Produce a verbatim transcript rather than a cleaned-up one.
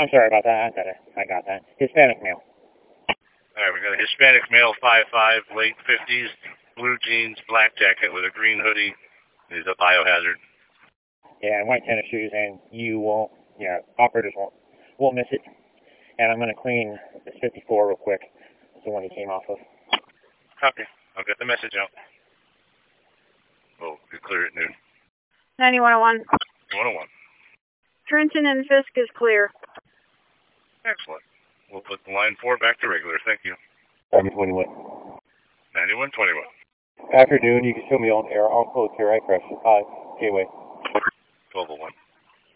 I'm sorry about that. I got it. I got that. Hispanic male. All right, we got a Hispanic male, five five, late fifties, blue jeans, black jacket with a green hoodie. He's a biohazard. Yeah, and white tennis shoes, and you won't, yeah, operators won't, won't miss it. And I'm going to clean this fifty-four real quick. It's the one he came off of. Copy. I'll get the message out. We'll be clear at noon. ninety-one oh one. one oh one. Trenton and Fisk is clear. Excellent. We'll put the line four back to regular. Thank you. ninety-one twenty-one. ninety-one twenty-one. Afternoon, you can show me on air. I'll close here. I crashed. Hi. Gateway. twelve oh one.